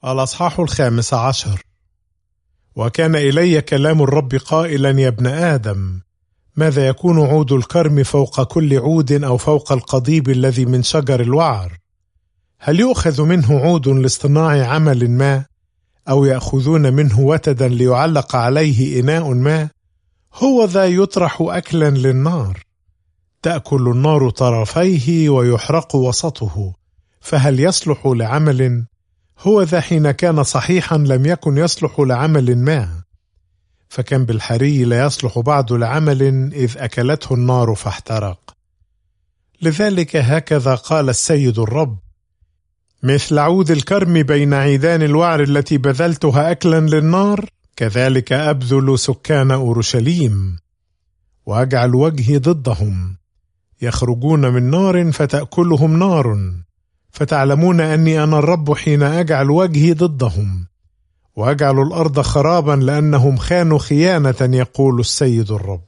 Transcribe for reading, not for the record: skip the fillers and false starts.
الأصحاح 15. وكان إلي كلام الرب قائلا: يا ابن آدم، ماذا يكون عود الكرم فوق كل عود أو فوق القضيب الذي من شجر الوعر؟ هل يؤخذ منه عود لاصطناع عمل ما، أو يأخذون منه وتدا ليعلق عليه إناء ما؟ هو ذا يطرح أكلا للنار، تأكل النار طرفيه ويحرق وسطه، فهل يصلح لعمل؟ هو ذا حين كان صحيحا لم يكن يصلح لعمل ما، فكان بالحري لا يصلح بعد لعمل إذ أكلته النار فاحترق. لذلك هكذا قال السيد الرب: مثل عود الكرم بين عيدان الوعر التي بذلتها أكلا للنار، كذلك أبذل سكان أورشليم، وأجعل وجهي ضدهم، يخرجون من نار فتأكلهم نار، فتعلمون أني أنا الرب حين أجعل وجهي ضدهم، وأجعل الأرض خرابا لأنهم خانوا خيانة، يقول السيد الرب.